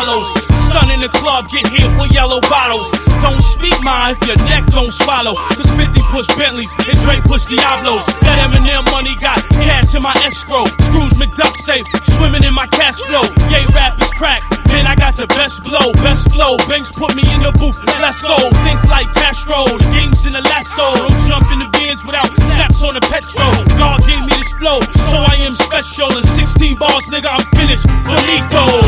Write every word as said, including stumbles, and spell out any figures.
follows. Stun in the club, get hit with yellow bottles. Don't speak mine if your neck don't swallow. Cause fifty push Bentleys and Dre push Diablos. That Eminem money got cash in my escrow. Scrooge McDuck safe, swimming in my cash flow. Gay rap is crack, man, I got the best blow, best flow. Banks put me in the booth, let's go. Think like Castro, the game's in the lasso. Don't jump in the bins without snaps on the petrol. God gave me this flow, so I am special. In sixteen bars, nigga, I'm finished. Finito.